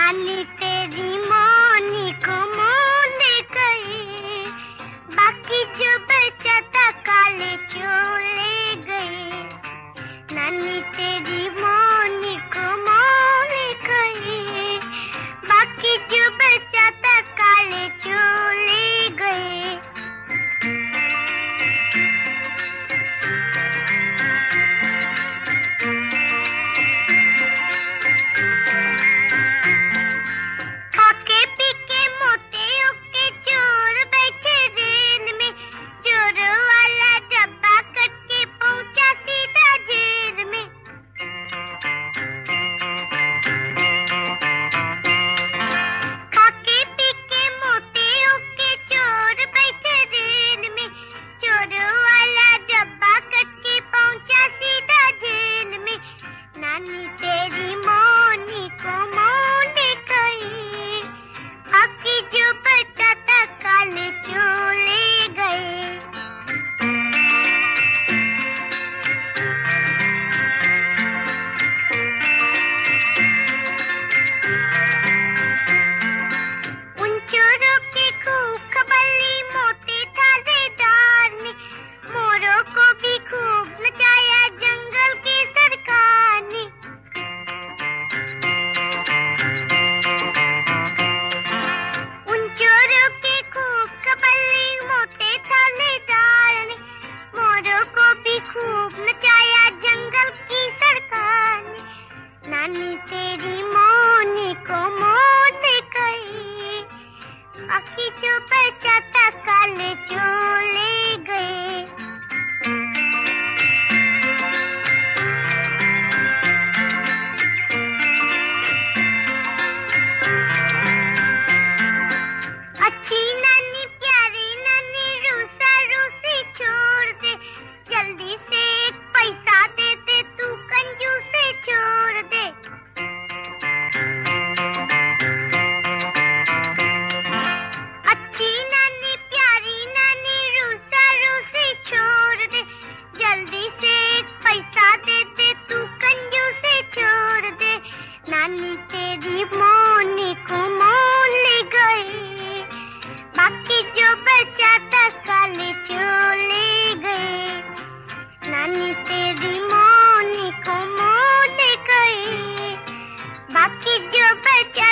नानी तेरी मोनी को मोह ले गई, बाकी जो बचा था काले चोले गए। नानी तेरी मोनी को मोह ले गई, बाकी जो बचा था काले चोले गए। नानी तेरी मोनी को मोह ले गई, बाकी जो बचा था काले चोले गए। अच्छी नानी प्यारी नानी रूसा रूसी छोड़ दे, जल्दी से एक पैसा दे दे तू कंजूसी छोड़ दे। अच्छी नानी प्यारी नानी रूसा रूसी छोड़ दे, जल्दी से एक पैसा दे दे तू कंजूसी छोड़ दे। नानी तेरी मोनी को मोह ले गई, बाकी जो बचा था काले चोले गए। नानी तेरी मोनी को मोह ले गई, बाकी जो बचा